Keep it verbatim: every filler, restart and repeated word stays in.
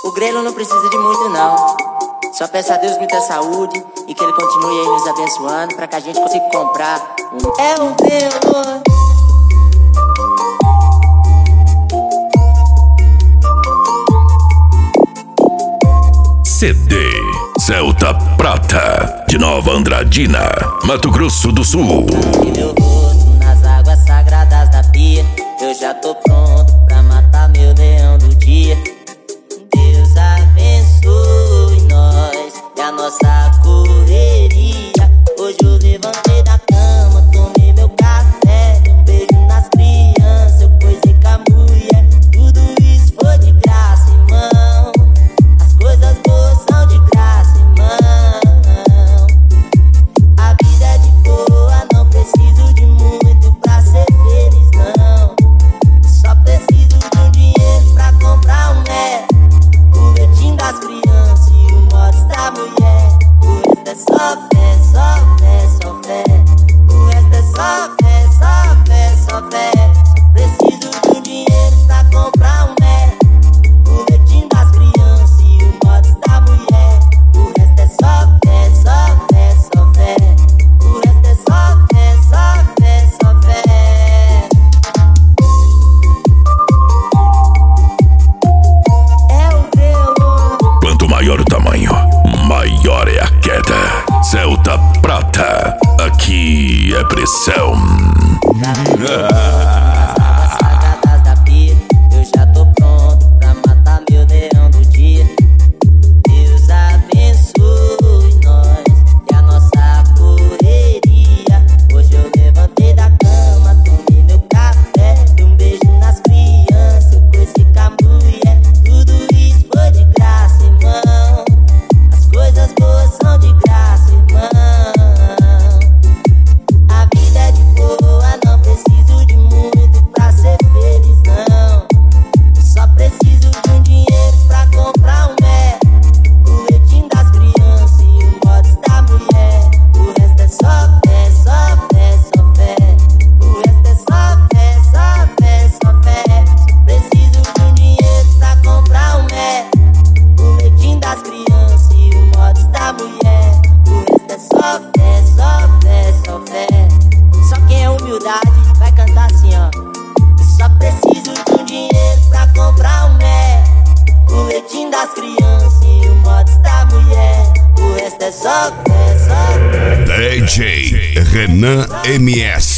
O grelo não precisa de muito não. Só peço a Deus muita saúde e que Ele continue aí nos abençoando pra que a gente consiga comprar um... É um grelo. C D Celta Prata, de Nova Andradina, Mato Grosso do Sul. E meu rosto nas águas sagradas da pia, eu já tô pronto pra matar meu leão do dia. Deus abençoe nós e a nossa correria. Hoje eu levantei da cama, tomei meu café, dei um beijo nas crianças, eu coisei com a mulher. Tudo isso foi de graça, irmão. As coisas boas são de graça, irmão. A vida é de boa, não preciso de muito pra ser feliz, não. Só preciso de um dinheiro pra comprar um mé, o leitinho das crianças e o mods da mulher. O resto é só fé, só fé, só fé. O resto é só fé, só fé, só fé. Só preciso de um dinheiro pra comprar um mé, o leitinho das crianças e o mods da mulher. O resto é só fé, só fé, só fé. O resto é só fé, só fé, só fé. É o grelo. Quanto maior o tamanho, maior é a queda. Celta Prata, aqui é pressão. Sagradas da pia, eu já tô pronto pra matar meu leão do dia. Deus abençoe nós e a nossa correria. Hoje eu levantei da cama, tomei meu café, dei um beijo nas crianças, eu conheci com a mulher. Tudo isso foi de graça, irmão. As coisas boas são de graça, irmão. A vida é de boa, não preciso de muito pra ser feliz, não. Só preciso de um dinheiro pra comprar um mé, o leitinho das crianças e o mods da mulher. O resto é só fé, só fé, só fé. O resto é só fé, só fé, só fé. Só preciso de um dinheiro pra comprar um mé, o leitinho das crianças e o mods da mulher. O resto é só fé, só fé, só fé. Só quem é humildade vai cantar assim, ó. Eu só preciso de um dinheiro pra comprar um mé, o leitinho das crianças e o mods da mulher. O resto é só fé, só fé. D J Renan M S.